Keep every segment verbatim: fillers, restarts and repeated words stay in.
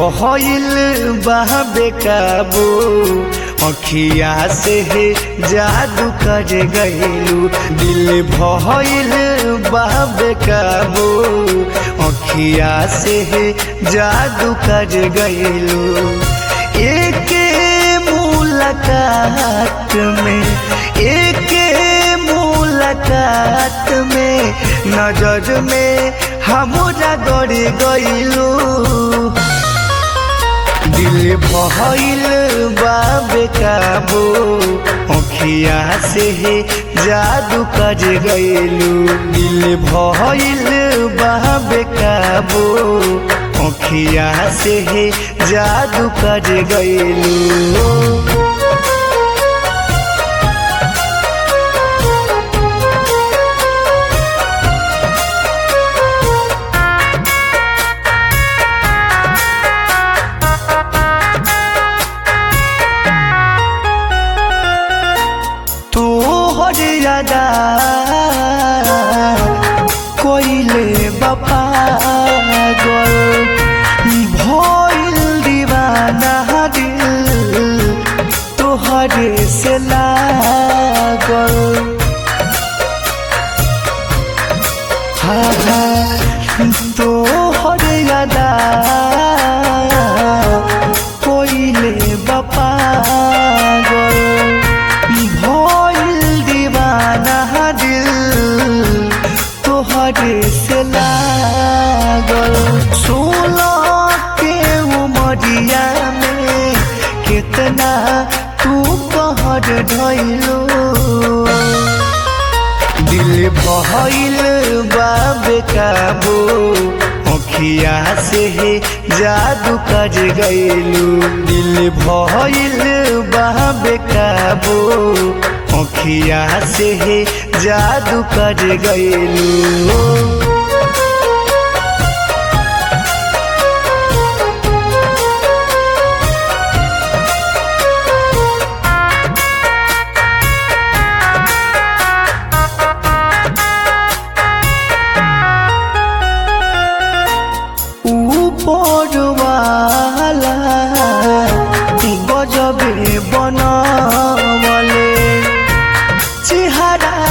भइल बा बेकाबू अखिया से है जादू कर गइलू। दिल भइल बा बेकाबू अखिया से है जादू कर गइलू। एक मुलाकात में एक मुलाकात में नजर में हमरा गड़ गइलू। दिल भइल बा बेकाबू अखिया से है जादू कर गइलू। दिल भइल बा बेकाबू अखिया से है जादू कर गइलू। यादा कोइले बपागल भइल दीवाना दिल तोहरे से लागल। हाँ हाँ तोहरे यादा कोइले बपागल तोहरे से लागल। सोलह के उमरिया में कितना तू कहर ढइलो। दिल भइल बा बेकाबू अखिया से है जादू कर गइलू। दिल भइल बा बेकाबू अखिया से है जादू कर गइलू। ऊपर वाला गजबे बनवले चेहरा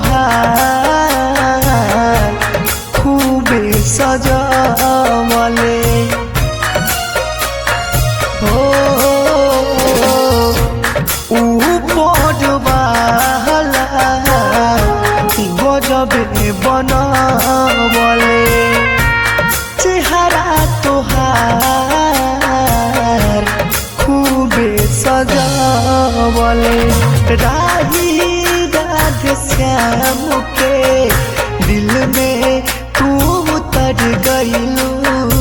तोहार खूबे सजवले। हो ऊपर वाला गजबे बनवले चेहरा तोहार खूबे सजवले। राही राधे श्याम के दिल में तू उतर गइलू।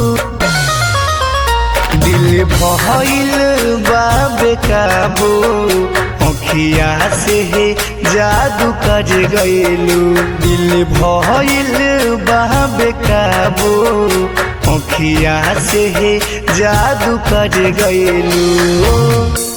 दिल भइल बा बेकाबू अखिया से है जादू कर गइलू। दिल भइल बा बेकाबू अखिया से है जादू कर गइलू।